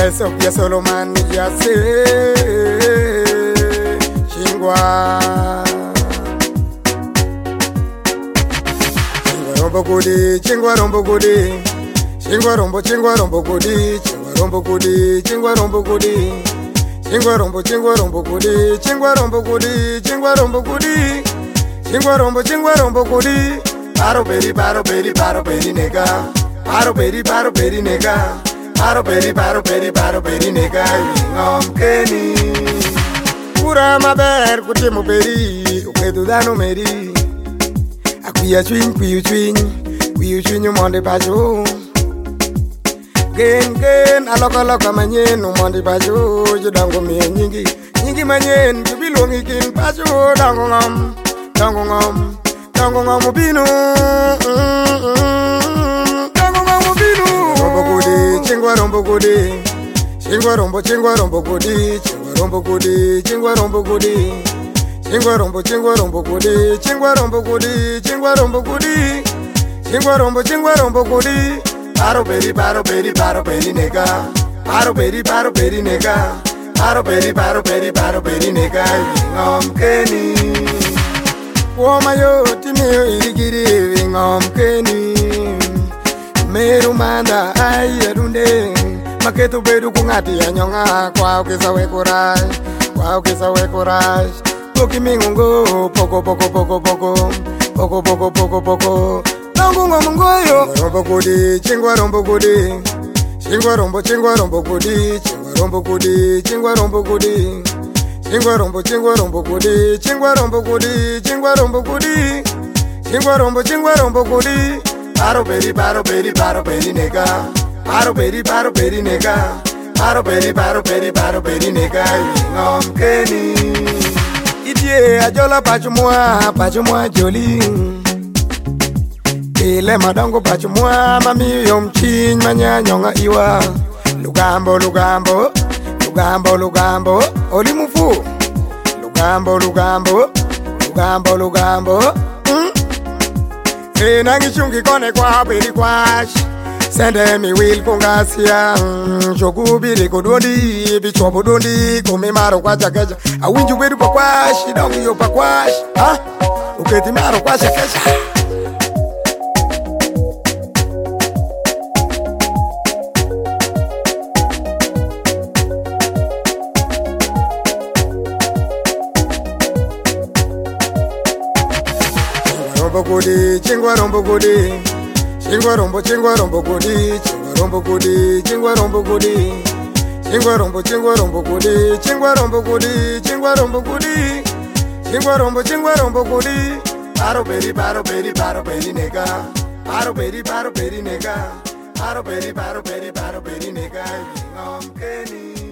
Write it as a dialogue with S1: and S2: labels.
S1: Sofia Solomon yase chingwa rombo gudi chingwa rombo gudi chingwa rombo gudi chingwa rombo gudi chingwa rombo gudi chingwa rombo gudi chingwa rombo gudi chingwa rombo gudi chingwa rombo gudi baro beri nega baro beri nega baro beri nega ngom keni pura maber kutimo beri ukedu dano meri akuya kuyu twin monde bajo gen aloka manyen monde bajo jodango mi nyingi manyen jubilongi kin bajo dango ngom binu rombo gudi chingwa rombo gudi chingwa rombo gudi chingwa rombo gudi chingwa rombo gudi chingwa rombo gudi chingwa rombo gudi chingwa rombo gudi chingwa rombo gudi baro beri nega baro beri nega baro beri nega ngom keni woma yo timiyo irigiri ngom keni meru manda ay runde maketo bedu kungati anyonga kwa ukisa we courage poki mingungo poko nangu ngoyo rombo gudi chingwa rombo gudi chingwa rombo gudi chingwa rombo gudi chingwa rombo gudi chingwa rombo gudi chingwa rombo gudi chingwa rombo gudi chingwa rombo gudi baro beri nega baro beri nega baro beri nega ngom keni idie ajola pachumwa joli ile madongo pachumwa mami yom chin manyanyonga iwa lugambo olimufu lugambo nangi chungi kone kwa beri kwash sende mi will kungasia chokubiri kodondi bichobo dondi komemaro kwa chakecha awinju bedu pa kwash dongi yo pa kwash uketi maro kwa chakecha chingwa rombo gudi chingwa rombo gudi chingwa rombo gudi chingwa rombo gudi chingwa rombo gudi chingwa rombo gudi chingwa rombo gudi chingwa rombo gudi baro beri nega baro beri nega baro beri nega ngom keni